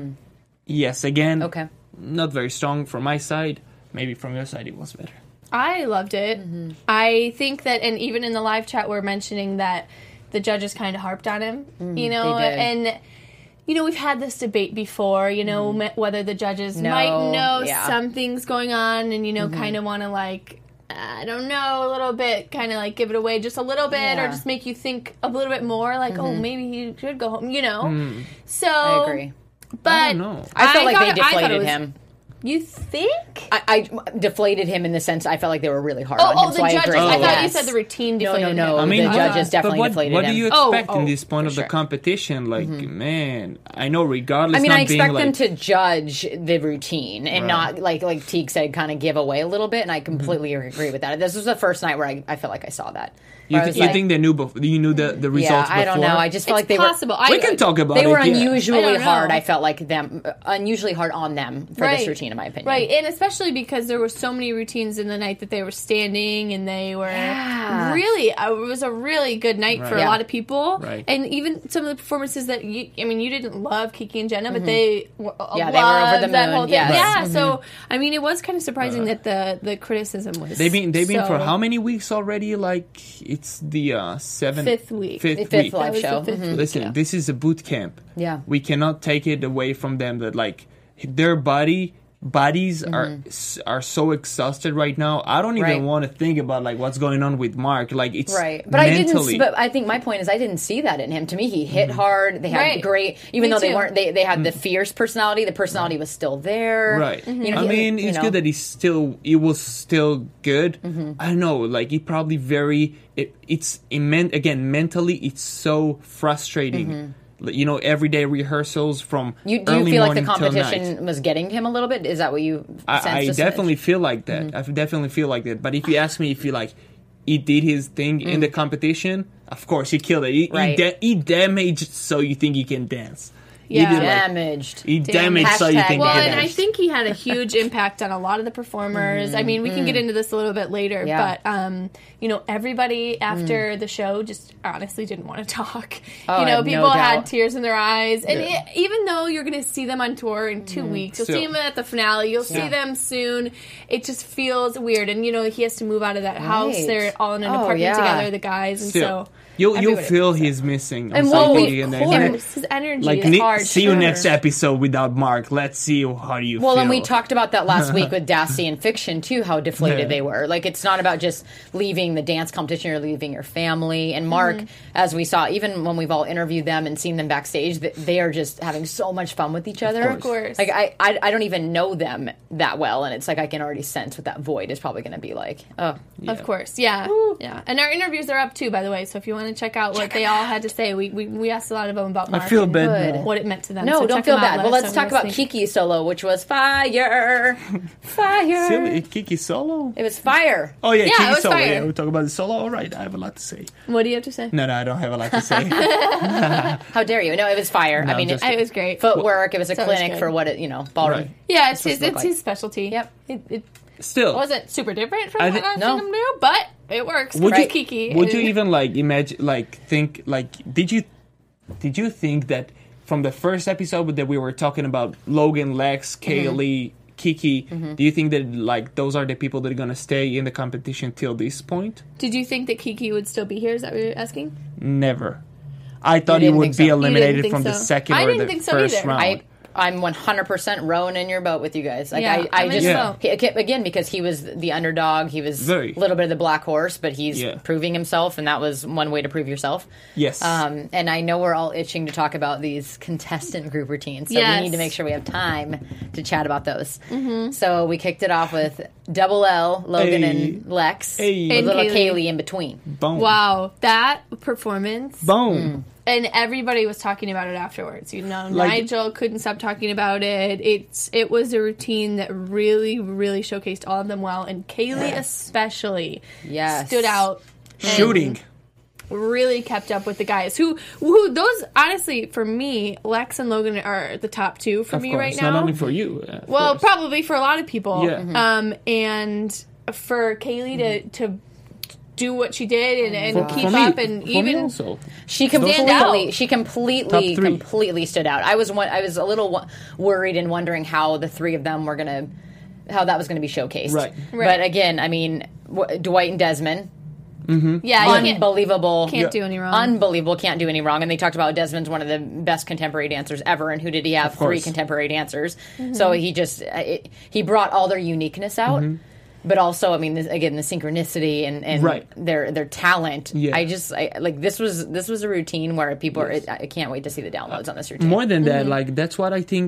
Yes, again, Okay. not very strong from my side. Maybe from your side, it was better. I loved it. Mm-hmm. I think that, and even in the live chat, we're mentioning that the judges kind of harped on him, you know, Mm, they did. and you know we've had this debate before, you know, me- whether the judges Mm-hmm. No, might know yeah. something's going on, and you know, Mm-hmm. kind of want to like. I don't know, a little bit, kind of like give it away just a little bit, or Yeah. Mm-hmm. just make you think a little bit more, like, oh, maybe he should go home, you know. So I agree. But I don't know. I felt like thought- they I thought it deflated was- him. You think? I, I deflated him in the sense I felt like they were really hard Oh, on him. oh, so the I judges. agree. I thought you Yes. said the routine No, deflated no, no. him. I mean, the judges but definitely what, deflated what him. do you Oh, expect oh, in this point for of the sure. competition? Like, man, I know regardless. I mean, not I expect being, them like, to judge the routine and Right. not, like like Teague said, kind of give away a little bit, and I completely agree with that. This was the first night where I, I felt like I saw that. You, Where I th- was you like, think they knew before? You knew the, the yeah, results before? I don't know. I just felt It's like they possible. were. I, We can talk about They it. were yeah. unusually I don't hard. know. I felt like them unusually hard on them for this routine, in my opinion. Right, and especially because there were so many routines in the night that they were standing and they were Yeah. really, uh, it was a really good night for Right. a Yeah. lot of people. Right. And even some of the performances that you, I mean, you didn't love Kiki and Jenna, but they were, uh, Yeah, they were over loved the that moon, whole thing. yes. Yeah, Right. so, I mean, it was kind of surprising that the, the criticism was They've been they've been so- for how many weeks already? Like it's the uh, seventh Fifth week. Fifth, The fifth week. live That was the show. fifth Mhm. week, Listen, yeah. this is a boot camp. Yeah. We cannot take it away from them that like their body bodies are s are so exhausted right now. I don't even Mm-hmm. Right. want to think about like what's going on with Mark. Like it's Right, but I didn't. mentally. See, but I think my point is I didn't see that in him. To me, he hit hard. They had Right. great, even Me though they too. weren't. They they had the fierce personality. The personality was still there. Right. You know, I he- mean, you it's know. good that he's still. It was still good. Mm-hmm. I don't know. Like it probably very. It, it's immen- again mentally. It's so frustrating. Like, You know, everyday rehearsals from Mm-hmm. You, do you early feel like the morning till night. competition was getting him a little bit? Is that what you? I, sensed I just a definitely smidge? feel like that. I definitely feel like that. But if you ask me if he like he did his thing in the competition, of course he killed it. He, Mm. Right. he, da- he damaged so you think he can dance. Yeah. He did, like, damaged. he damaged so you Hashtag think Well, he and can I dance. think he had a huge impact on a lot of the performers. I mean, we can get into this a little bit later, Yeah. but um, you know, everybody after the show just honestly didn't want to talk. Oh, you I know, have no people had doubt. tears in their eyes, and Yeah. it, even though you're going to see them on tour in two weeks, you'll see Still. them at the finale, you'll see Yeah. them soon. It just feels weird, and you know, he has to move out of that house. Right. They're all in an Oh, apartment yeah. together, the guys, and Still, so you'll you'll everybody feel feels he's missing. And on well, somebody of in there. course. Like, his energy like is Nick, hard. see you sure. next episode without Mark. Let's see how do you Well, feel. and we talked about that last week with Dassy and Fiction too, how deflated Yeah. they were. Like it's not about just leaving the dance competition or leaving your family. And Mark, as we saw, even when we've all interviewed them and seen them backstage, th- they are just having so much fun with each other. Of course. Like I, I, I don't even know them that well, and it's like I can already sense what that void is probably going to be like. Oh, Of course, yeah, yeah. And our interviews are up too, by the way. So if you want to check out what they all had to say, we, we we asked a lot of them about Mark feel and bad now. what it meant to them. no, So don't check feel them out. bad. Let Well, us let's know talk what about you think. Kiki's solo, which was fire, fire. Silly, Kiki solo. It was fire. Oh yeah, Yeah, Kiki it was solo. fire. Yeah, we talk about the solo. All right, I have a lot to say. What do you have to say? No, no, I don't have a lot to say. How dare you? No, it was fire. I No, mean, just- it, It was great. footwork. It was a So it was clinic good. for what it, you know, ballroom. Right. Yeah, it's Supposed his to look it's like. his specialty. Yep. It, it Still, wasn't super different from I what thi- I've No. seen him do, but it works. would Right. you Kiki? would you And- even like imagine like think like did you did you think that from the first episode that we were talking about Logan, Lex, Kaylee, Kiki, do you think that like those are the people that are gonna stay in the competition till this point? Did you think that Kiki would still be here? Is that what you're asking? Never. I thought he didn't would think be so. You didn't eliminated think from the so. second I or didn't the think so first either. round. I I'm one hundred percent rowing in your boat with you guys. Like Yeah, I, I I'm just in Yeah. he- again because he was the underdog. He was Very. a little bit of the black horse, but he's Yeah. proving himself, and that was one way to prove yourself. Yes. Um, and I know we're all itching to talk about these contestant group routines, so Yes. we need to make sure we have time to chat about those. Mm-hmm. So we kicked it off with Double L, Logan, Hey. and Lex, Hey. with And little Kaylee. Kaylee in between. Boom. Wow, that performance. Boom. And everybody was talking about it afterwards. You know, Like- Nigel couldn't stop talking about it. It's it was a routine that really, really showcased all of them well, and Kaylee especially Yes. stood out. and Shooting. really kept up with the guys who who those honestly for me, Lex and Logan are the top two for Of me course, right now. not only for you. uh, of well, course. probably for a lot of people. Yeah. Mhm. Um, and for Kaylee to to do what she did and, and For- keep for me- up and for me even also. She Stand completely, out. she completely, Top three. completely stood out. I was, one, I was a little wo- worried and wondering how the three of them were gonna, how that was gonna be showcased. Right. Right. But again, I mean, w- Dwight and Desmond, yeah, you can't, unbelievable, can't do any wrong. unbelievable, can't do any wrong. And they talked about Desmond's one of the best contemporary dancers ever, and who did he have? course. Three contemporary dancers. So he just, uh, it, he brought all their uniqueness out. But also, I mean, this, again, the synchronicity and, and Right. their their talent. Yeah. I just I, like this was this was a routine where people are. I can't wait to see the downloads on this routine. More than that, like that's what I think.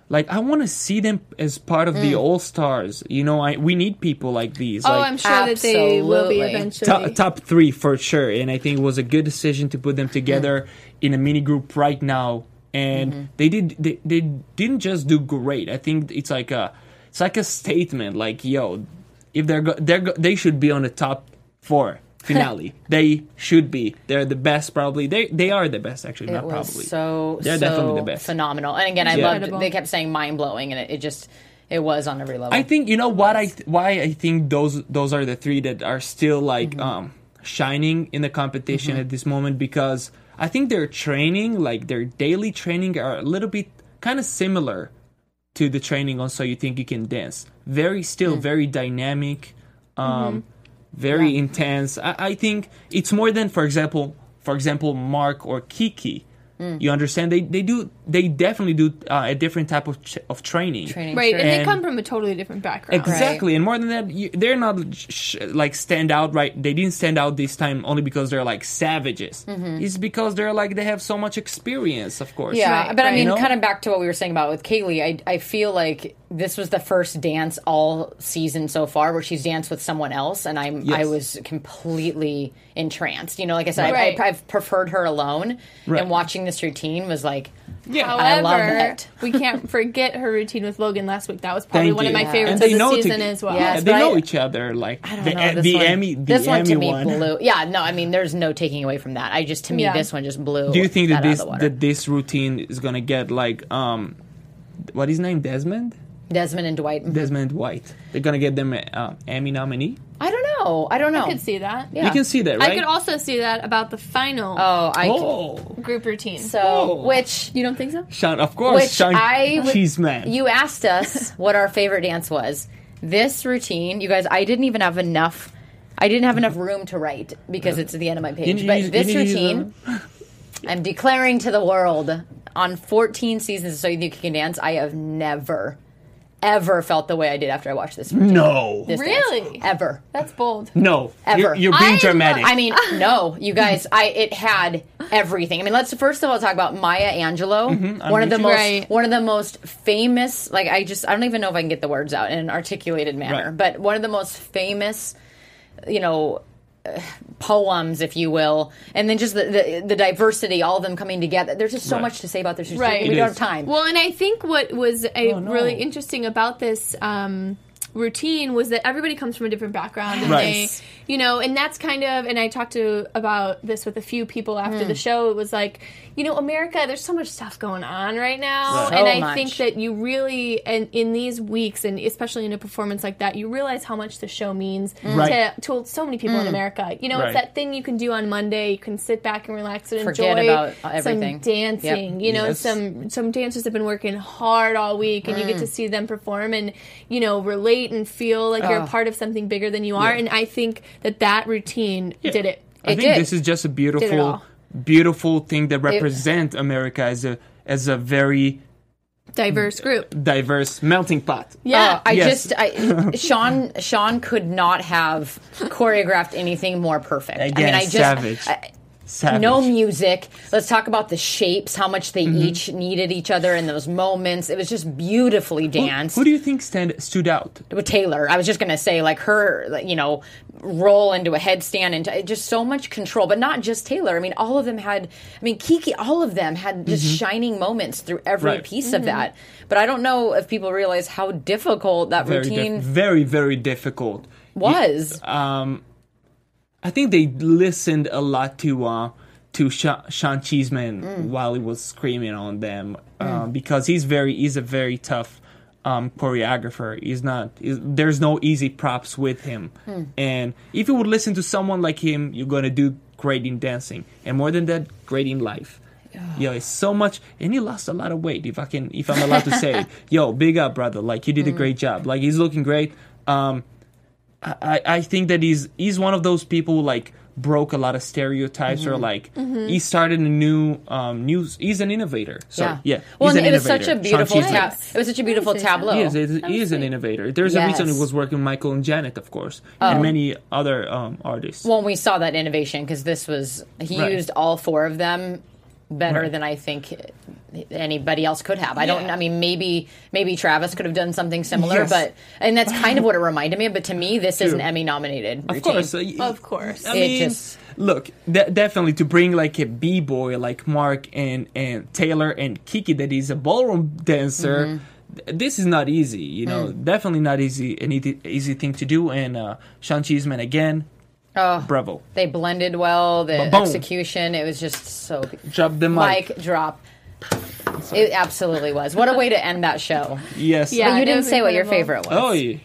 like I want to see them as part of the All Stars. You know, I we need people like these. Oh, like, I'm sure that they will be Absolutely. eventually. top, top three for sure, and I think it was a good decision to put them together in a mini group right now. And Mm-hmm. they did they, they didn't just do great. I think it's like a it's like a statement. Like, yo, if they're go, they're go, they should be on the top four finale. They should be. They're the best, probably. They they are the best, actually. It Not was probably. so They're so definitely the best. phenomenal. And again, I Yeah. loved. Incredible. They kept saying mind blowing, and it, it just it was on every level. I think you know what I th- why I think those those are the three that are still like Mm-hmm. um shining in the competition Mm-hmm. at this moment, because I think their training, like their daily training, are a little bit kind of similar to the training on So You Think You Can Dance. Very still Mm. very dynamic, um very intense. I, I think it's more than, for example, for example, Mark or Kiki. Mm. You understand? They they do they definitely do uh, a different type of ch- of training. Training, Right, sure. and, they And- come from a totally different background. Exactly, and more than that, you, they're not sh- like stand out. Right, they didn't stand out this time only because they're like savages. It's because they're like they have so much experience, of course. Yeah, Right, but I right. mean, You know? kind of back to what we were saying about with Kaylee, I, I feel like this was the first dance all season so far where she's danced with someone else, and I'm Yes. I was completely entranced. You know, like I said, Right. I, I, I've preferred her alone, Right. and watching this routine was like, Yeah. I love However, it. we can't forget her routine with Logan last week. That was probably Thank one you. of my Yeah. favorites And of they the know to- season as well. Yes, Yeah, they but know I- each other. Like I don't the, know. This the one, Emmy, the this one Emmy to me one. blew. Yeah, no, I mean, there's no taking away from that. I just to me, Yeah. this one just blew. Do you think that out of this the water. that this routine is gonna get like um, what is his name? Desmond. Desmond and Dwight? Desmond White. They're gonna get them an uh, Emmy nominee. I don't know. I don't know. I could see that. Yeah. You can see that, right? I could also see that about the final Oh, I. Oh, group routine. So, Oh. which you don't think so? Sean, of course, Which Sean I would- Cheeseman. you asked us what our favorite dance was. This routine, you guys, I didn't even have enough. I didn't have enough room to write because it's at the end of my page. You But need- this you need, routine, I'm declaring to the world on fourteen seasons of So You Think You Can Dance, I have never, ever felt the way I did after I watched this routine. No, This dance. Really? Ever. That's bold. no, Ever. You're, you're being I dramatic. I mean, no, you guys. I it had everything. I mean, let's first of all talk about Maya Angelou, Mm-hmm, one of the with most you. Right. one of the most famous. Like, I just I don't even know if I can get the words out in an articulated manner, Right. but one of the most famous, you know, uh, poems, if you will, and then just the, the the diversity, all of them coming together. There's just so Right. much to say about this. routine. Right. we It don't is. have time. Well, and I think what was a Oh, no. really interesting about this um, routine was that everybody comes from a different background, and Right. they, you know, and that's kind of. And I talked to about this with a few people after Hmm. the show. It was like, you know, America. There's so much stuff going on right now, Right. and So I much. think that you really, and in these weeks, and especially in a performance like that, you realize how much the show means Right. to, to so many people Hmm. in America. You know, Right. it's that thing you can do on Monday. You can sit back and relax and Forget enjoy about everything. some dancing. You know, Yes. some some dancers have been working hard all week, and you get to Mm. see them perform and, you know, relate and feel like you're a Oh. part of something bigger than you are. Yeah. And I think that that routine did it. I It think did. this is just a Did it beautiful, all. beautiful thing that represents America as a as a very Diverse group. diverse melting pot. Yeah. Uh, I Yes. just, I, Sean, Sean could not have choreographed anything more perfect. I Again, mean, I just, savage. I- Savage. no music. Let's talk about the shapes, how much they Mm-hmm. each needed each other in those moments. It was just beautifully Who, danced. who do you think stand stood out? With Taylor, I was just gonna say, like her, like, you know, roll into a headstand and t- just so much control. But not just Taylor. I mean, all of them had. I mean, Kiki, all of them had just shining moments through every Right. piece of that. But I don't know if people realize how difficult that Very, routine dif- very, very difficult. was. Um, I think they listened a lot to uh, to Sha- Sean Cheeseman Mm. while he was screaming on them um, because he's very he's a very tough um, choreographer. He's not. He's, there's no easy props with him, Hmm. and if you would listen to someone like him, you're gonna do great in dancing, and more than that, great in life. Yo, it's so much, and he lost a lot of weight. If I can, if I'm allowed to say it, yo, big up, brother. Like you did Hmm. a great job. Like he's looking great. Um, I, I think that he's he's one of those people who like broke a lot of stereotypes Mm-hmm. or like he started a new um new he's an innovator. So yeah. yeah, Well, he's and an it was such innovator. a Sean beautiful Cheeseman. tab. It was such a beautiful say so. tableau. He is, he is an innovator. There's a reason Yes. he was working with Michael and Janet, of course, Oh. and many other um, artists. Well, we saw that innovation because this was he Right. used all four of them better Right. than I think anybody else could have. I don't. Yeah. I mean, maybe maybe Travis could have done something similar, Yes. but and that's kind of what it reminded me of. But to me, this is an Emmy nominated. Of routine. course, uh, y- Of course. I It mean, just- look, de- definitely to bring like a b-boy like Mark and and Taylor and Kiki that is a ballroom dancer. Mm-hmm. th- This is not easy, you know. Mm. Definitely not easy, an easy, easy thing to do. And uh, Sean Cheeseman again, Oh, bravo, they blended well. The Ba-boom. execution, it was just so. drop the mic. Mic drop. It absolutely was. What a way to end that show. Yes. Yeah. But you it didn't was say what your incredible. favorite was. Oh yeah.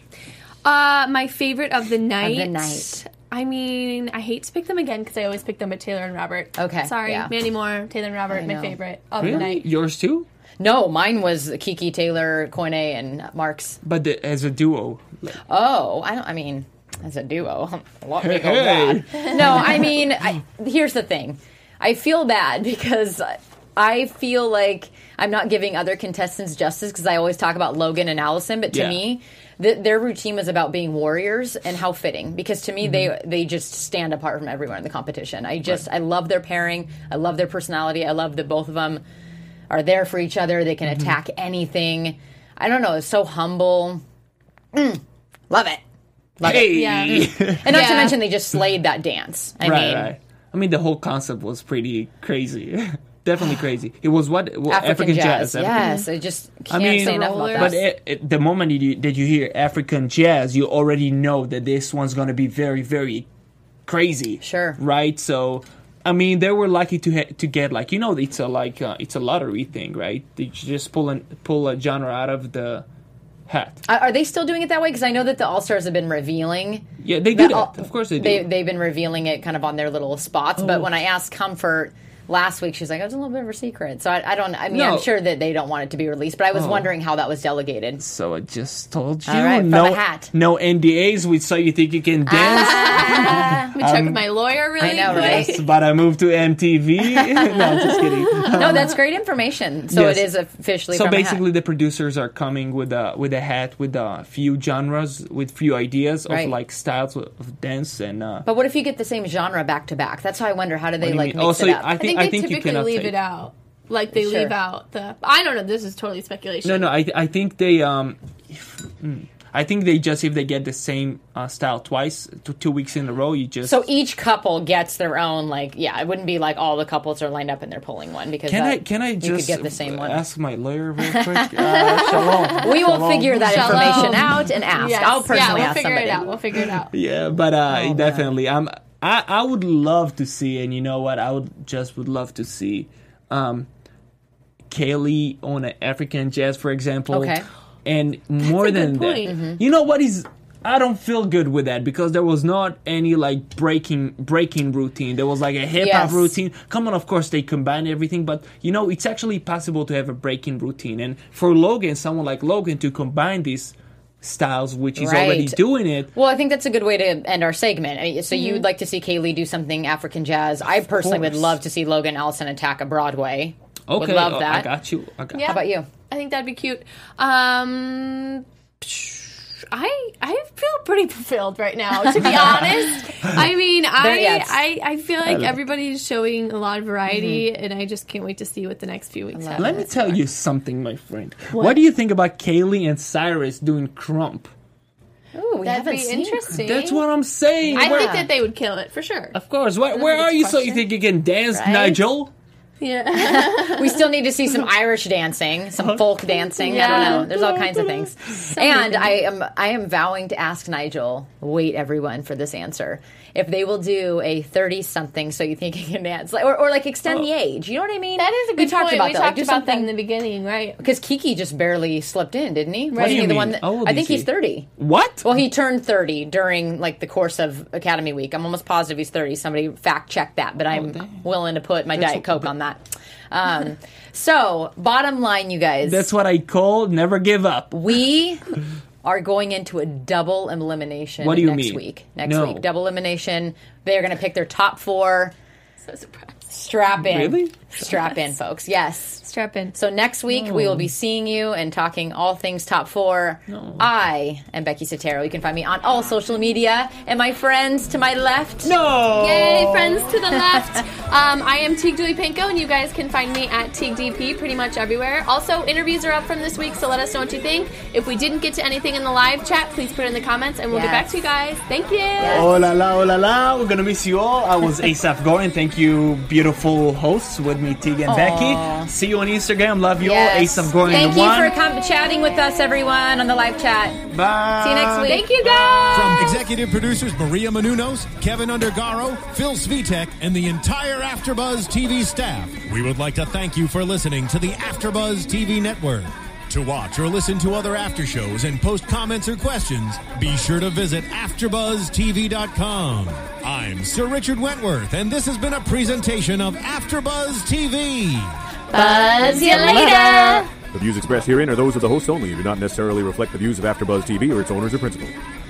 Uh, my favorite of the night. the night. I mean, I hate to pick them again because I always pick them with Taylor and Robert. Okay, Sorry, yeah. Mandy Moore, Taylor and Robert, I my know. favorite of the Really? night. Yours too? No, mine was Kiki, Taylor, Koine, and Mark's. But the, as a duo. Oh, I don't. I mean, as a duo, let me go Hey. bad. No, I mean, I, here's the thing. I feel bad because I feel like I'm not giving other contestants justice because I always talk about Logan and Allison, but to Yeah. me, th- their routine was about being warriors and how fitting. Because to me, they they just stand apart from everyone in the competition. I just I love their pairing. I love their personality. I love that both of them are there for each other. They can attack anything. I don't know. It's so humble. Mm, love it. Love Hey. it. Yeah. And not to Yeah. mention they just slayed that dance. I right, mean, right. I mean, the whole concept was pretty crazy. Definitely crazy. It was what? Well, African, jazz. African- Yes, I just can't I mean, say enough about rollers. that. But it, it, the moment that you, that you hear African jazz, you already know that this one's going to be very, very crazy. Sure. Right? So, I mean, they were lucky to ha- to get like you know, it's a like uh, it's a lottery thing, right? They just pull an, pull a genre out of the hat. Are are they still doing it that way? Because I know that the All Stars have been revealing. Yeah, they do the- that. Of course they do. They, they've been revealing it kind of on their little spots. But Oh. when I asked Comfort last week, she's like, "It was a little bit of a secret." So I, I don't. I mean, No. I'm sure that they don't want it to be released. But I was Oh. wondering how that was delegated. So I just told you, All right, from no, a hat. no N D As. We saw you think you can dance. Let me check with my lawyer really I know, quick. right? Yes, but I moved to M T V. No, I'm just kidding. No, that's great information. So Yes. it is officially. So from a hat. basically, the producers are coming with a with a hat with a few genres, with few ideas Right. of like styles of of dance and. Uh, But what if you get the same genre back to back? That's how I wonder. How do they do you like mean? mix Also, it up? I I think think I they think you typically cannot leave take- it out. Like they Sure. leave out the. I don't know. This is totally speculation. No, no. I I think they um, if, mm, I think they just if they get the same uh, style twice, to two weeks in a row, you just. So each couple gets their own, like, yeah, it wouldn't be like all the couples are lined up and they're pulling one because Can I that- can I you just could get the same one. ask my lawyer real quick? Uh, shalom. We will Shalom. figure that Shalom. information out and ask. Yes. I'll personally yeah, we'll ask figure somebody. it out. We'll figure it out. Yeah, but uh, Oh, definitely, I'm. I I would love to see, and you know what? I would just would love to see, um, Kaylee on an African jazz, for example. Okay. And more a good than point. that, Mm-hmm. you know what is? I don't feel good with that because there was not any like breaking breaking routine. There was like a hip hop Yes. routine. Come on, of course they combine everything, but you know it's actually possible to have a breaking routine. And for Logan, someone like Logan, to combine these styles, which is already Right. doing it. Well, I think that's a good way to end our segment. I mean, So Mm-hmm. you'd like to see Kaylee do something African jazz. I personally would course. love to see Logan Allison attack a Broadway. Okay, Would love oh, that. I got you. I got Yeah. How about you? I think that'd be cute. Um, I I feel pretty fulfilled right now, to be honest. I mean, I, yes. I I feel like everybody's showing a lot of variety, and I just can't wait to see what the next few weeks have. Let me tell you something, my friend. What, do you think about Kaylee and Cyrus doing Crump? Ooh, we That'd haven't be seen interesting. That's what I'm saying. I Where- think that they would kill it for sure. of course. Where, where think are it's you a so you question. think you can dance, Right? Nigel? Yeah. We still need to see some Irish dancing, some folk dancing. I don't Yeah. know. There's all kinds of things. And I am I am vowing to ask Nigel, wait everyone for this answer, if they will do a thirty something so you think you can dance, like, or, or like extend the age. You know what I mean? That is a good we talked point. About we that. talked like, do about that in something- the beginning, right? Because Kiki just barely slipped in, didn't he? What Wasn't do you he the mean? one that, How old I is think he? he's thirty. What? Well, he turned thirty during like the course of Academy Week. I'm almost positive he's thirty. Somebody fact check that, but I'm damn. willing to put my Diet Coke on that. Um, so, bottom line, you guys, That's what I call never give up. we are going into a double elimination What do you next mean? week. Next No. week, double elimination. They're going to pick their top four. So surprised. Strap in. Really? Strap in, folks. Yes. Strap in. So next week, we will be seeing you and talking all things top four. I am Becky Sotero. You can find me on all social media. And my friends to my left. No! Yay, friends to the left. um, I am Teague Dewey Panko, and you guys can find me at Teague D P pretty much everywhere. Also, interviews are up from this week, so let us know what you think. If we didn't get to anything in the live chat, please put it in the comments, and we'll Yes. get back to you guys. Thank you. Oh la la, oh la la. We're gonna miss you all. I was Asaph Gorin. Thank you, beautiful hosts with me, Teague and Aw. Becky. See you on Instagram. Love you Yes. all. Asaph Gorin Thank the you one. for com- chatting with us, everyone, on the live chat. Bye. See you next week. Thank you, guys. From executive producers Maria Menounos, Kevin Undergaro, Phil Svitek, and the entire AfterBuzz T V staff, we would like to thank you for listening to the AfterBuzz T V network. To watch or listen to other after shows and post comments or questions, be sure to visit after buzz T V dot com. I'm Sir Richard Wentworth, and this has been a presentation of AfterBuzz T V. Buzz you later. The views expressed herein are those of the hosts only and do not necessarily reflect the views of AfterBuzz T V or its owners or principals.